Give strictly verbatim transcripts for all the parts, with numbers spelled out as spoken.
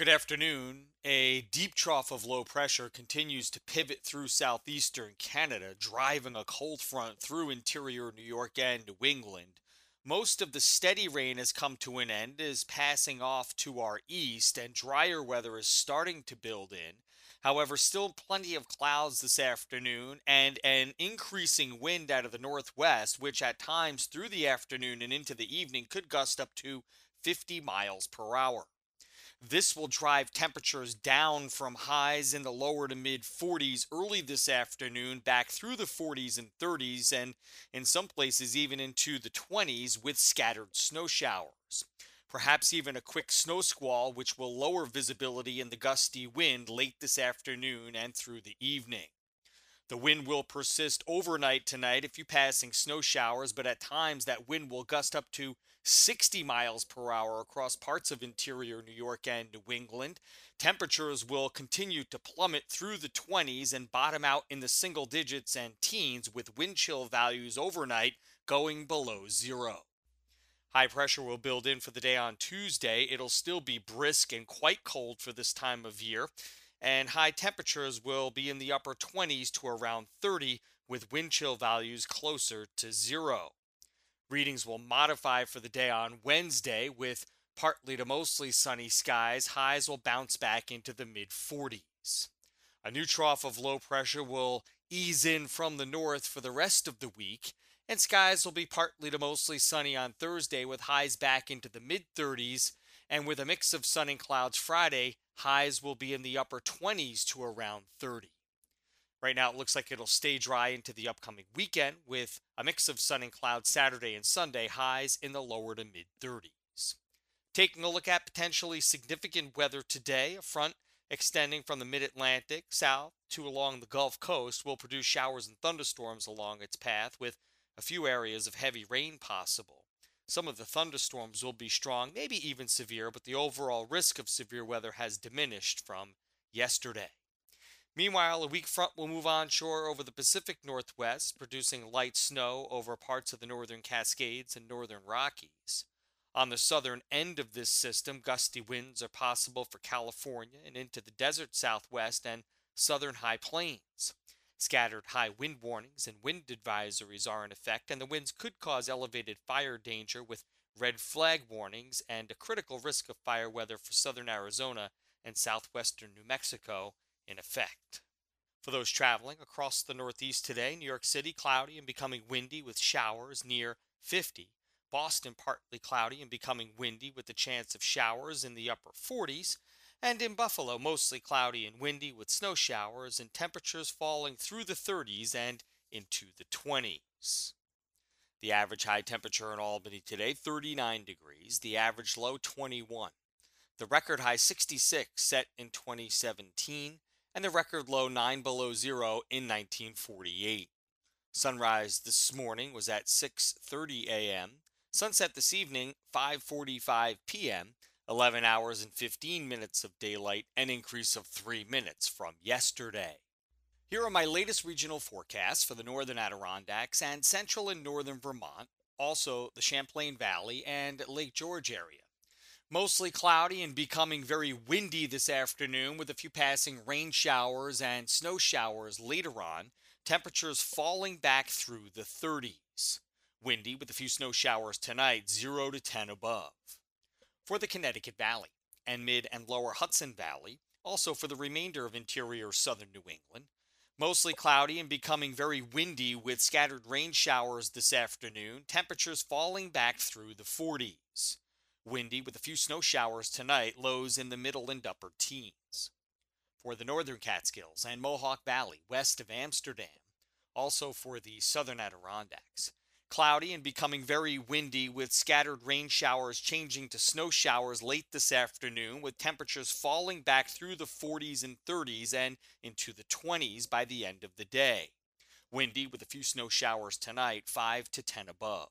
Good afternoon. A deep trough of low pressure continues to pivot through southeastern Canada, driving a cold front through interior New York and New England. Most of the steady rain has come to an end, is passing off to our east, and drier weather is starting to build in. However, still plenty of clouds this afternoon and an increasing wind out of the northwest, which at times through the afternoon and into the evening could gust up to fifty miles per hour. This will drive temperatures down from highs in the lower to mid forties early this afternoon, back through the forties and thirties, and in some places even into the twenties with scattered snow showers. Perhaps even a quick snow squall, which will lower visibility in the gusty wind late this afternoon and through the evening. The wind will persist overnight tonight, a few passing snow showers, but at times that wind will gust up to sixty miles per hour across parts of interior New York and New England. Temperatures will continue to plummet through the twenties and bottom out in the single digits and teens, with wind chill values overnight going below zero. High pressure will build in for the day on Tuesday. It'll still be brisk and quite cold for this time of year, and high temperatures will be in the upper twenties to around thirty, with wind chill values closer to zero. Readings will modify for the day on Wednesday with partly to mostly sunny skies. Highs will bounce back into the mid forties. A new trough of low pressure will ease in from the north for the rest of the week, and skies will be partly to mostly sunny on Thursday with highs back into the mid thirties, and with a mix of sun and clouds Friday, highs will be in the upper twenties to around thirty. Right now, it looks like it'll stay dry into the upcoming weekend with a mix of sun and clouds Saturday and Sunday, highs in the lower to mid thirties. Taking a look at potentially significant weather today, a front extending from the mid Atlantic south to along the Gulf Coast will produce showers and thunderstorms along its path, with a few areas of heavy rain possible. Some of the thunderstorms will be strong, maybe even severe, but the overall risk of severe weather has diminished from yesterday. Meanwhile, a weak front will move onshore over the Pacific Northwest, producing light snow over parts of the northern Cascades and northern Rockies. On the southern end of this system, gusty winds are possible for California and into the desert southwest and southern high plains. Scattered high wind warnings and wind advisories are in effect, and the winds could cause elevated fire danger with red flag warnings and a critical risk of fire weather for southern Arizona and southwestern New Mexico in effect. For those traveling across the Northeast today, New York City cloudy and becoming windy with showers near fifty. Boston partly cloudy and becoming windy with the chance of showers in the upper forties. And in Buffalo, mostly cloudy and windy with snow showers and temperatures falling through the thirties and into the twenties. The average high temperature in Albany today, thirty-nine degrees. The average low, twenty-one. The record high, sixty-six, set in twenty seventeen. And the record low, nine below zero, in nineteen forty-eight. Sunrise this morning was at six thirty a.m. Sunset this evening, five forty-five p.m., eleven hours and fifteen minutes of daylight, an increase of three minutes from yesterday. Here are my latest regional forecasts for the northern Adirondacks and central and northern Vermont, also the Champlain Valley and Lake George area. Mostly cloudy and becoming very windy this afternoon with a few passing rain showers and snow showers later on. Temperatures falling back through the thirties. Windy with a few snow showers tonight, zero to ten above. For the Connecticut Valley and mid and lower Hudson Valley, also for the remainder of interior southern New England, mostly cloudy and becoming very windy with scattered rain showers this afternoon, temperatures falling back through the forties. Windy with a few snow showers tonight, lows in the middle and upper teens. For the northern Catskills and Mohawk Valley west of Amsterdam, also for the southern Adirondacks, cloudy and becoming very windy with scattered rain showers changing to snow showers late this afternoon, with temperatures falling back through the forties and thirties and into the twenties by the end of the day. Windy with a few snow showers tonight, five to ten above.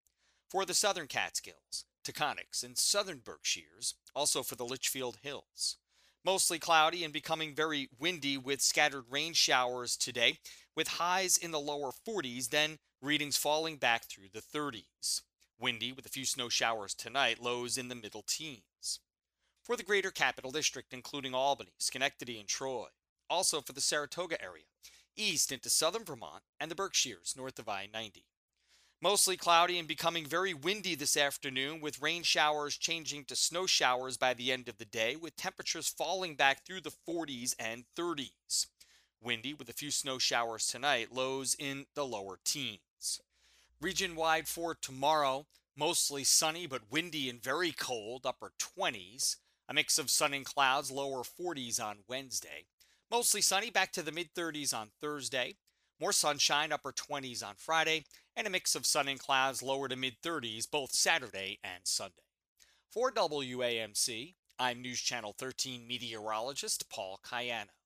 For the southern Catskills, Taconics, and southern Berkshires, also for the Litchfield Hills, mostly cloudy and becoming very windy with scattered rain showers today, with highs in the lower forties, then readings falling back through the thirties. Windy with a few snow showers tonight, lows in the middle teens. for the greater capital district, including Albany, Schenectady, and Troy. Also for the Saratoga area, east into southern Vermont, and the Berkshires, north of I ninety. Mostly cloudy and becoming very windy this afternoon, with rain showers changing to snow showers by the end of the day, with temperatures falling back through the forties and thirties. Windy with a few snow showers tonight, lows in the lower teens. Region-wide for tomorrow, mostly sunny but windy and very cold, upper twenties. A mix of sun and clouds, lower forties on Wednesday. Mostly sunny, back to the mid-thirties on Thursday. More sunshine, upper twenties on Friday. And a mix of sun and clouds, lower to mid-thirties, both Saturday and Sunday. For W A M C, I'm News Channel thirteen meteorologist Paul Kayana.